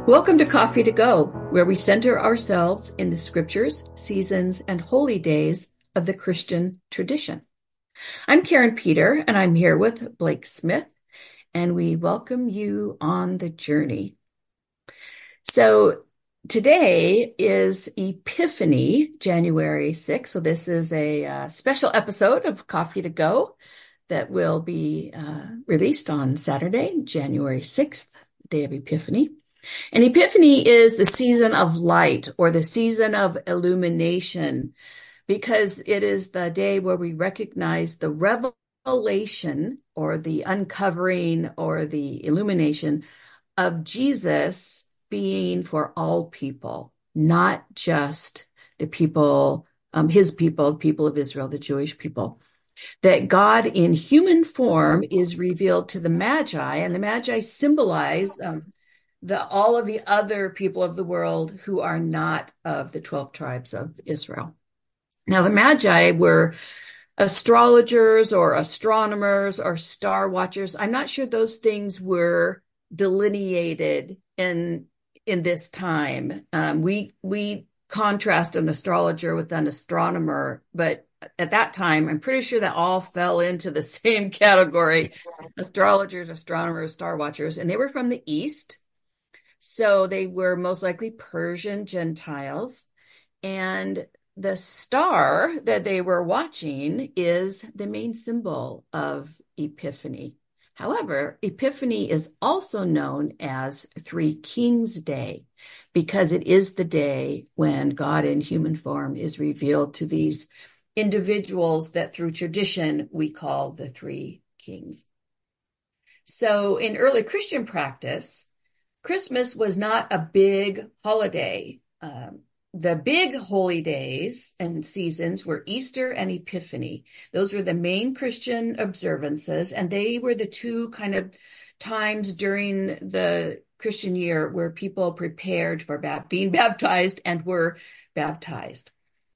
Welcome to Coffee to Go, where we center ourselves in the scriptures, seasons, and holy days of the Christian tradition. I'm Karen Peter, and I'm here with Blake Smith, and we welcome you on the journey. So today is Epiphany, January 6th. So this is a special episode of Coffee to Go that will be released on Saturday, January 6th, day of Epiphany. And Epiphany is the season of light or the season of illumination because it is the day where we recognize the revelation or the uncovering or the illumination of Jesus being for all people, not just the people, his people, the people of Israel, the Jewish people. That God in human form is revealed to the Magi, and the Magi symbolize all of the other people of the world who are not of the 12 tribes of Israel. Now, the Magi were astrologers or astronomers or star watchers. I'm not sure those things were delineated in this time. We contrast an astrologer with an astronomer, but at that time, I'm pretty sure that all fell into the same category: astrologers, astronomers, star watchers, and they were from the East. So they were most likely Persian Gentiles. And the star that they were watching is the main symbol of Epiphany. However, Epiphany is also known as Three Kings Day because it is the day when God in human form is revealed to these individuals that through tradition we call the Three Kings. So in early Christian practice, Christmas was not a big holiday. The big holy days and seasons were Easter and Epiphany. Those were the main Christian observances, and they were the two kind of times during the Christian year where people prepared for being baptized and were baptized.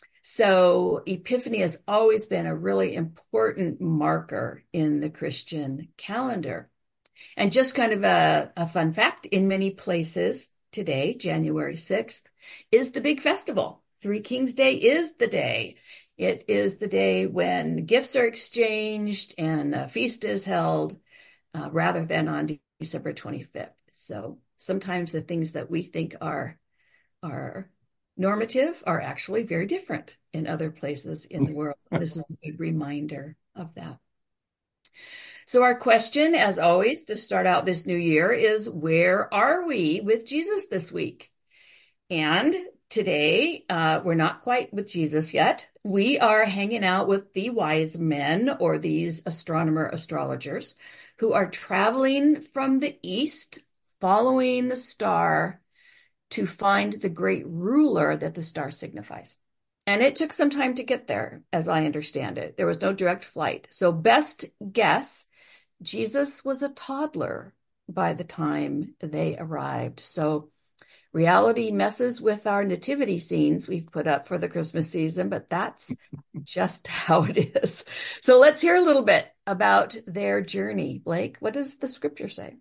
So Epiphany has always been a really important marker in the Christian calendar. And just kind of a fun fact, in many places today, January 6th, is the big festival. Three Kings Day is the day. It is the day when gifts are exchanged and a feast is held rather than on December 25th. So sometimes the things that we think are normative are actually very different in other places in the world. This is a good reminder of that. So our question, as always, to start out this new year is, where are we with Jesus this week? And today, we're not quite with Jesus yet. We are hanging out with the wise men, or these astrologers, who are traveling from the east, following the star to find the great ruler that the star signifies. And it took some time to get there, as I understand it. There was no direct flight. So best guess, Jesus was a toddler by the time they arrived. So reality messes with our nativity scenes we've put up for the Christmas season, but that's just how it is. So let's hear a little bit about their journey. Blake, what does the scripture say?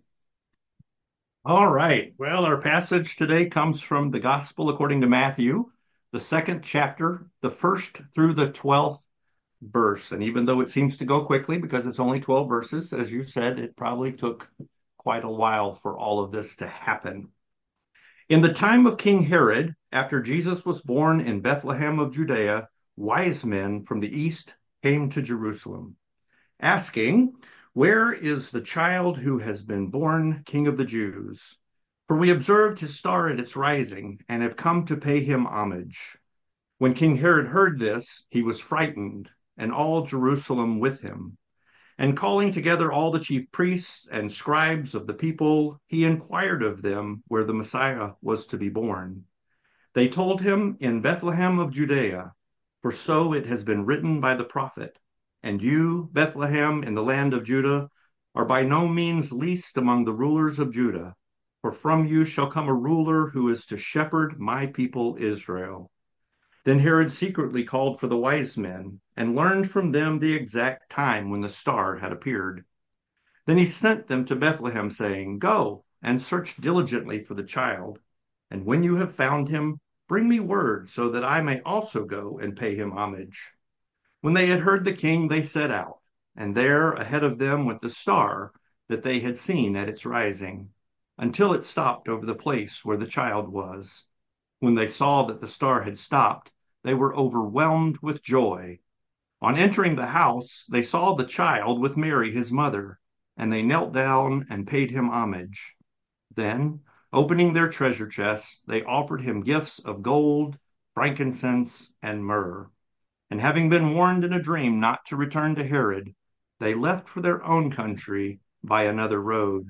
All right. Well, our passage today comes from the Gospel according to Matthew, the second chapter, the first through the 12th verse. And even though it seems to go quickly because it's only 12 verses, as you said, it probably took quite a while for all of this to happen. In the time of King Herod, after Jesus was born in Bethlehem of Judea, wise men from the east came to Jerusalem, asking, "Where is the child who has been born King of the Jews? For we observed his star at its rising and have come to pay him homage." When King Herod heard this, he was frightened, and all Jerusalem with him. And calling together all the chief priests and scribes of the people, he inquired of them where the Messiah was to be born. They told him, "In Bethlehem of Judea, for so it has been written by the prophet. And you, Bethlehem, in the land of Judah, are by no means least among the rulers of Judah, for from you shall come a ruler who is to shepherd my people Israel." Then Herod secretly called for the wise men and learned from them the exact time when the star had appeared. Then he sent them to Bethlehem, saying, "Go and search diligently for the child. And when you have found him, bring me word so that I may also go and pay him homage." When they had heard the king, they set out, and there ahead of them went the star that they had seen at its rising, until it stopped over the place where the child was. When they saw that the star had stopped, they were overwhelmed with joy. On entering the house, they saw the child with Mary, his mother, and they knelt down and paid him homage. Then, opening their treasure chests, they offered him gifts of gold, frankincense, and myrrh. And having been warned in a dream not to return to Herod, they left for their own country by another road.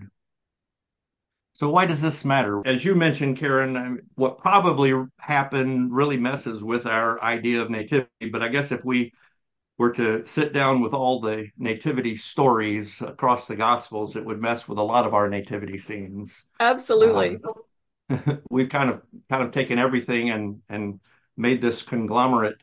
So why does this matter? As you mentioned, Karen, what probably happened really messes with our idea of nativity. But I guess if we were to sit down with all the nativity stories across the Gospels, it would mess with a lot of our nativity scenes. Absolutely. Um, we've kind of taken everything and made this conglomerate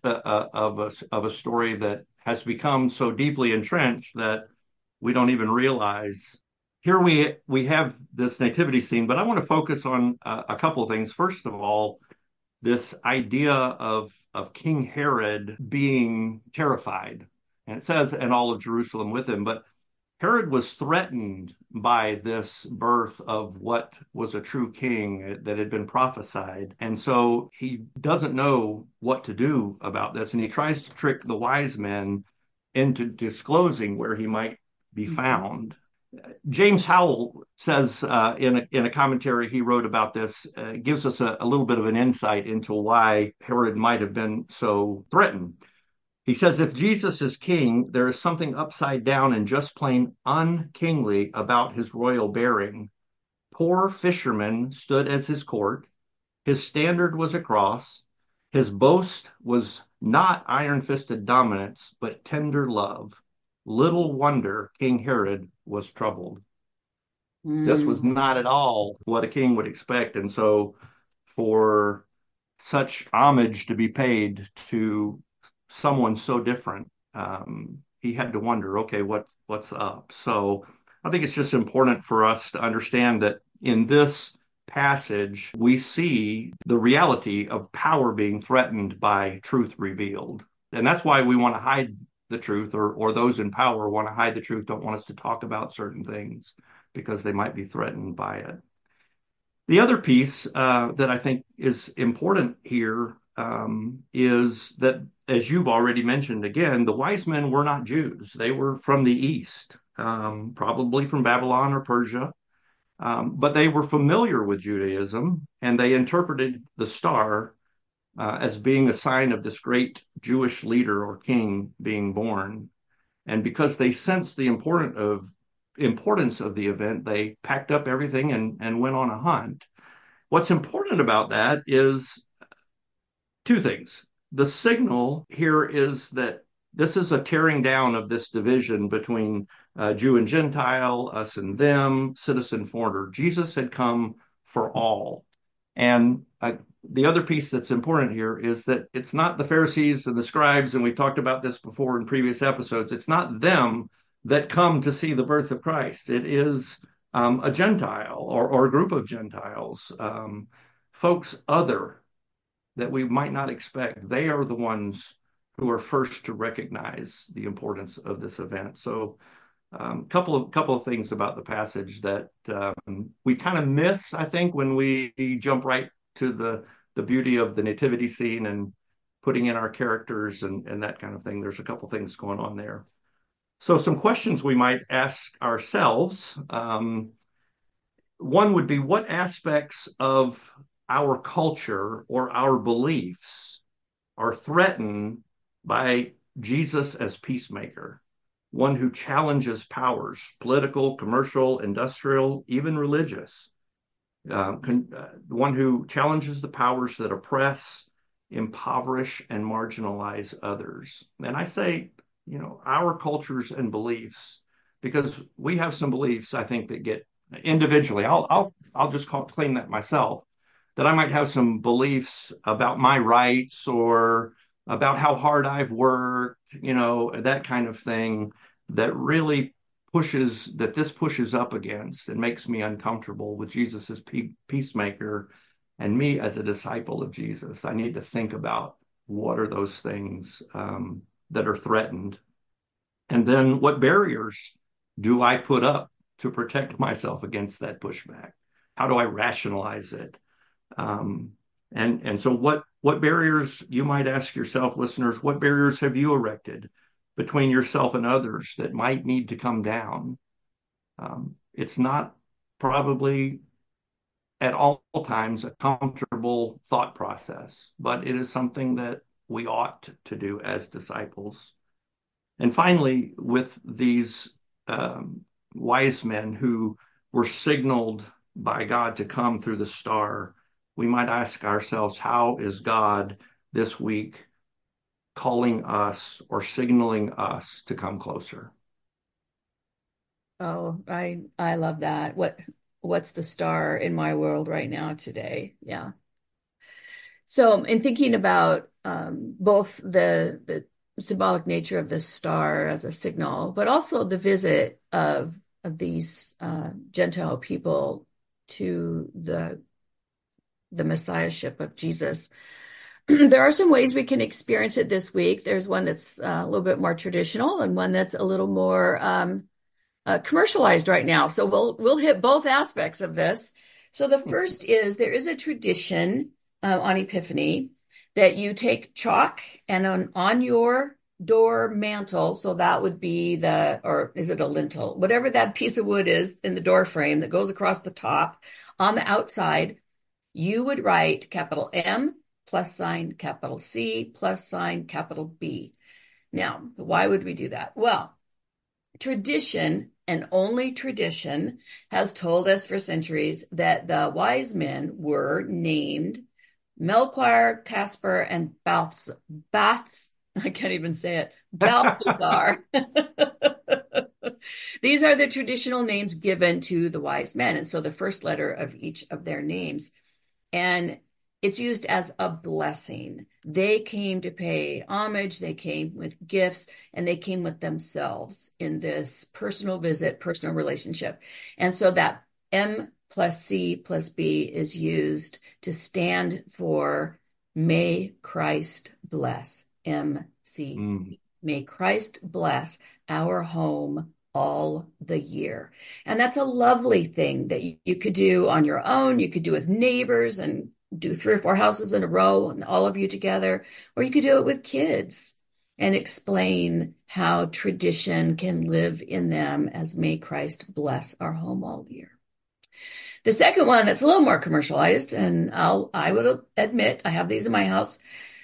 of a story that has become so deeply entrenched that we don't even realize. Here we have this nativity scene, but I want to focus on a couple of things. First of all, this idea of King Herod being terrified, and it says, "and all of Jerusalem with him," but Herod was threatened by this birth of what was a true king that had been prophesied. And so he doesn't know what to do about this. And he tries to trick the wise men into disclosing where he might be found. James Howell says in a commentary he wrote about this, gives us a little bit of an insight into why Herod might have been so threatened. He says, "If Jesus is king, there is something upside down and just plain unkingly about his royal bearing. Poor fishermen stood as his court. His standard was a cross. His boast was not iron-fisted dominance, but tender love. Little wonder King Herod was troubled." This was not at all what a king would expect. And so for such homage to be paid to someone so different, he had to wonder, okay, what's up? So I think it's just important for us to understand that in this passage, we see the reality of power being threatened by truth revealed. And that's why we want to hide the truth, or those in power want to hide the truth, don't want us to talk about certain things because they might be threatened by it. The other piece that I think is important here is that, as you've already mentioned, again, the wise men were not Jews. They were from the East, probably from Babylon or Persia, but they were familiar with Judaism, and they interpreted the star as being a sign of this great Jewish leader or king being born. And because they sensed the importance of the event, they packed up everything and went on a hunt. What's important about that is two things. The signal here is that this is a tearing down of this division between Jew and Gentile, us and them, citizen, foreigner. Jesus had come for all. And the other piece that's important here is that it's not the Pharisees and the scribes, and we've talked about this before in previous episodes, it's not them that come to see the birth of Christ. It is a Gentile or a group of Gentiles, folks other that we might not expect. They are the ones who are first to recognize the importance of this event. So couple of things about the passage that we kind of miss, I think, when we jump right to the beauty of the nativity scene and putting in our characters and that kind of thing. There's a couple things going on there. So some questions we might ask ourselves. One would be, what aspects of our culture or our beliefs are threatened by Jesus as peacemaker? One who challenges powers, political, commercial, industrial, even religious. One who challenges the powers that oppress, impoverish, and marginalize others. And I say, our cultures and beliefs, because we have some beliefs, I think, that get individually. I'll just claim that myself, that I might have some beliefs about my rights or about how hard I've worked, that kind of thing, that really this pushes up against and makes me uncomfortable with Jesus as peacemaker and me as a disciple of Jesus. I need to think about what are those things that are threatened, and then what barriers do I put up to protect myself against that pushback? How do I rationalize it? Um, and so what barriers, you might ask yourself, listeners, what barriers have you erected between yourself and others that might need to come down? It's not probably at all times a comfortable thought process, but it is something that we ought to do as disciples. And finally, with these wise men who were signaled by God to come through the star, we might ask ourselves, how is God this week calling us or signaling us to come closer? Oh, I love that. What's the star in my world right now today? Yeah. So in thinking about both the symbolic nature of the star as a signal, but also the visit of these Gentile people to the messiahship of Jesus. There are some ways we can experience it this week. There's one that's a little bit more traditional and one that's a little more commercialized right now. So we'll hit both aspects of this. So the first is there is a tradition on Epiphany that you take chalk and on your door mantle, so that would be or is it a lintel? Whatever that piece of wood is in the door frame that goes across the top, on the outside, you would write capital M plus sign capital C plus sign capital B. Now, why would we do that? Well, tradition and only tradition has told us for centuries that the wise men were named Melchior, Caspar, and I can't even say it, Balthazar. These are the traditional names given to the wise men. And so the first letter of each of their names. And it's used as a blessing. They came to pay homage, they came with gifts, and they came with themselves in this personal visit, personal relationship. And so that M plus C plus B is used to stand for may Christ bless, MC. Mm. May Christ bless our home all the year. And that's a lovely thing that you could do on your own. You could do with neighbors and do 3 or 4 houses in a row and all of you together, or you could do it with kids and explain how tradition can live in them as may Christ bless our home all year. The second one that's a little more commercialized, and I would admit I have these in my house.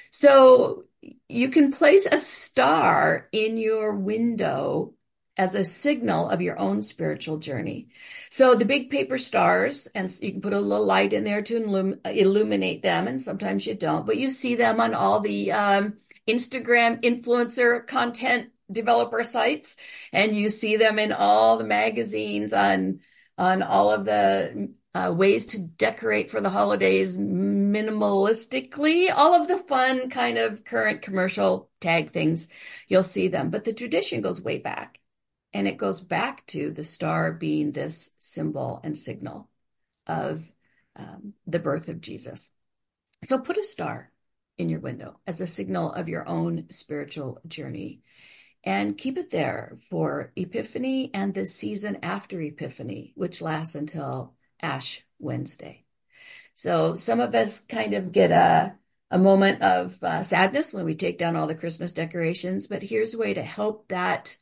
So you can place a star in your window as a signal of your own spiritual journey. So the big paper stars, and you can put a little light in there to illuminate them, and sometimes you don't, but you see them on all the Instagram influencer content developer sites, and you see them in all the magazines on all of the ways to decorate for the holidays minimalistically, all of the fun kind of current commercial tag things, you'll see them. But the tradition goes way back. And it goes back to the star being this symbol and signal of the birth of Jesus. So put a star in your window as a signal of your own spiritual journey and keep it there for Epiphany and the season after Epiphany, which lasts until Ash Wednesday. So some of us kind of get a moment of sadness when we take down all the Christmas decorations, but here's a way to help that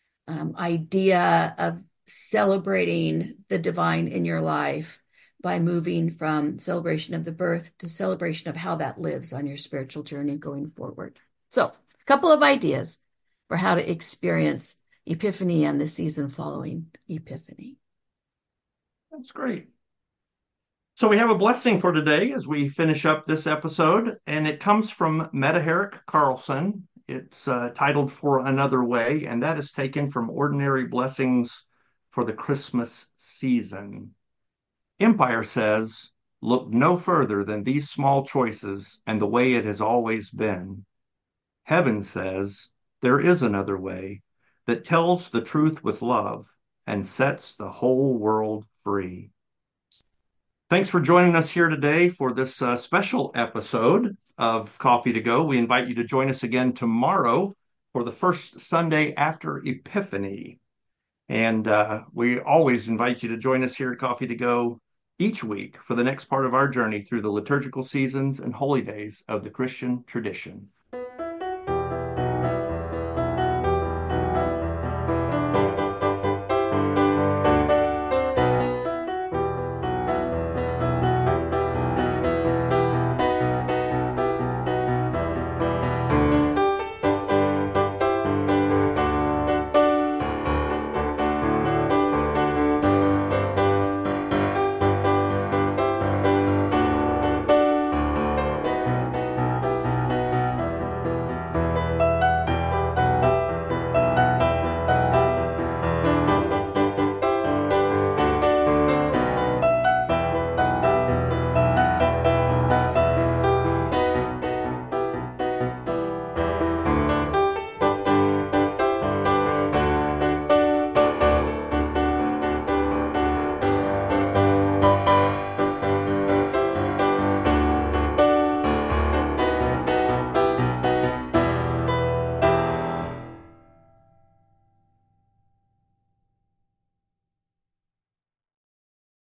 idea of celebrating the divine in your life by moving from celebration of the birth to celebration of how that lives on your spiritual journey going forward. So, a couple of ideas for how to experience Epiphany and the season following Epiphany. That's great. So we have a blessing for today as we finish up this episode, and it comes from Meta Herrick Carlson. It's titled For Another Way, and that is taken from Ordinary Blessings for the Christmas Season. Empire says, look no further than these small choices and the way it has always been. Heaven says, there is another way that tells the truth with love and sets the whole world free. Thanks for joining us here today for this special episode of Coffee to Go. We invite you to join us again tomorrow for the first Sunday after Epiphany. And we always invite you to join us here at Coffee to Go each week for the next part of our journey through the liturgical seasons and holy days of the Christian tradition.